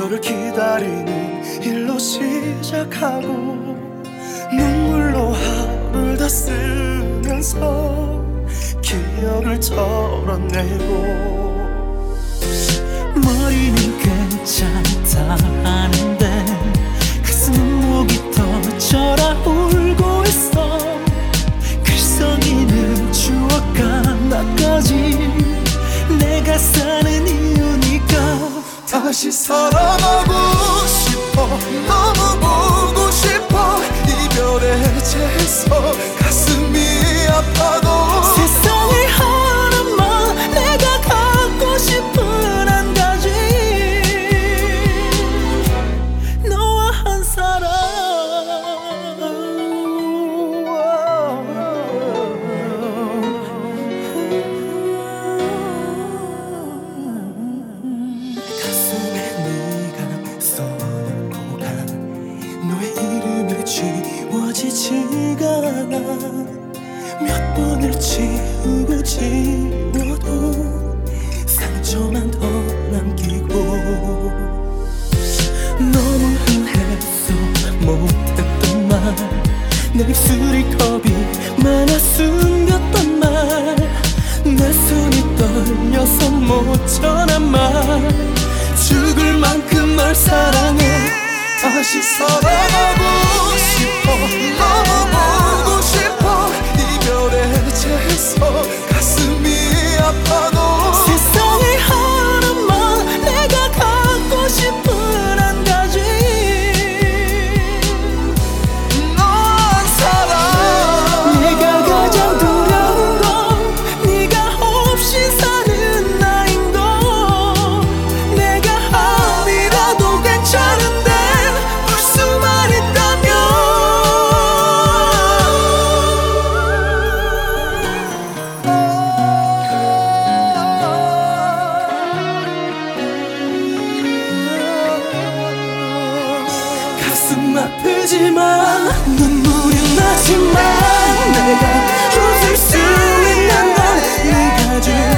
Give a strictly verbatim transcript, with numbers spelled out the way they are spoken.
너를 기다리는 일로 시작하고 눈물로 하루를 다 쓰면서 기억을 털어내고 머리는 괜찮다 하는데 가슴은 목이 터져라 울고 있어. 글썽이는 추억과 나까지 내가 사는 이유니까 다시 사랑하고 싶어 너무 보고 싶어 이별의 재서 가슴이 아파도 세상에 하나만 내가 갖고 싶은 한 가지 너와 한 사람. 너의 이름을 지워지지가 않아. 몇 번을 지우고 지워도 상처만 더 남기고 너무 흔해서 못했던 말 내 입술이 겁이 많아 숨겼던 말 내 손이 떨려서 못 전한 말 죽을 만큼 널 사랑해. 다시 사랑하고 싶어 너무 보고 싶어 이별의 재서 가슴이 아파도 세상에 하나만 내가 갖고 싶은 한 가지 넌 사랑. 내가 가장 두려운 건 네가 없이 사는 나인 거. 내가 아니라도 괜찮은데 수만 있다면 가슴 아프지만 눈물이 나지만 내가 웃을 수 있는 건 네가 준